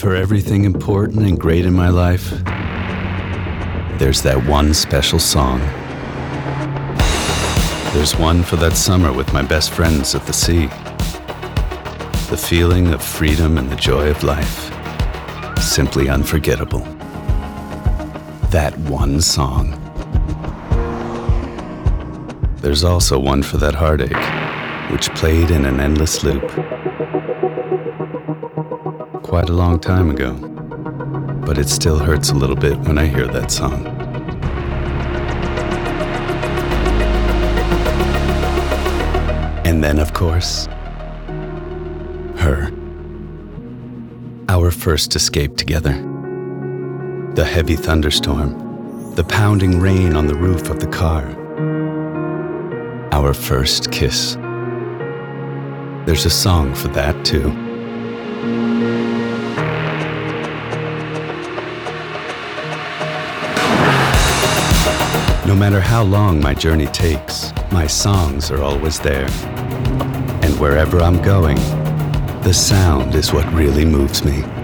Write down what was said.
For everything important and great in my life, there's that one special song. There's one for that summer with my best friends at the sea. The feeling of freedom and the joy of life, simply unforgettable. That one song. There's also one for that heartache, which played in an endless loop. Quite a long time ago, but it still hurts a little bit when I hear that song. And then, of course, her. Our first escape together. The heavy thunderstorm, the pounding rain on the roof of the car. Our first kiss. There's a song for that too. No matter how long my journey takes, my songs are always there. And wherever I'm going, the sound is what really moves me.